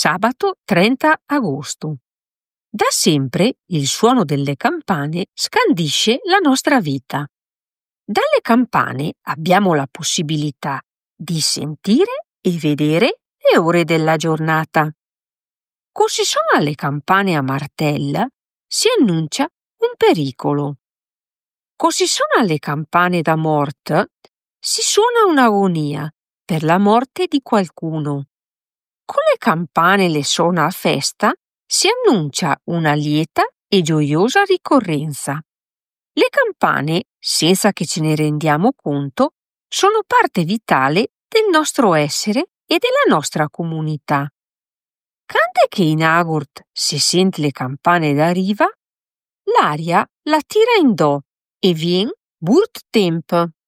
Sabato 30 agosto. Da sempre il suono delle campane scandisce la nostra vita. Dalle campane abbiamo la possibilità di sentire e vedere le ore della giornata. Così suona le campane a martella, si annuncia un pericolo. Così suona le campane da morte, si suona un'agonia per la morte di qualcuno. Con le campane le suona a festa, si annuncia una lieta e gioiosa ricorrenza. Le campane, senza che ce ne rendiamo conto, sono parte vitale del nostro essere e della nostra comunità. Quando che in Agurt si sente le campane da riva, l'aria la tira in do e vien burt temp.